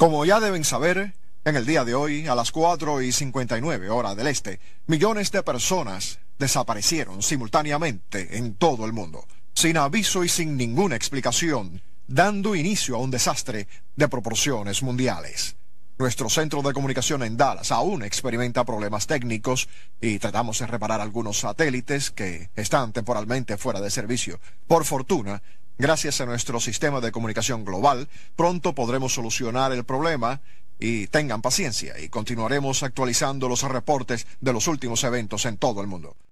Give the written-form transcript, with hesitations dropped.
Como ya deben saber, en el día de hoy, a las 4:59 hora del este, millones de personas desaparecieron simultáneamente en todo el mundo, sin aviso y sin ninguna explicación, dando inicio a un desastre de proporciones mundiales. Nuestro centro de comunicación en Dallas aún experimenta problemas técnicos y tratamos de reparar algunos satélites que están temporalmente fuera de servicio. Por fortuna, gracias a nuestro sistema de comunicación global, pronto podremos solucionar el problema y tengan paciencia y continuaremos actualizando los reportes de los últimos eventos en todo el mundo.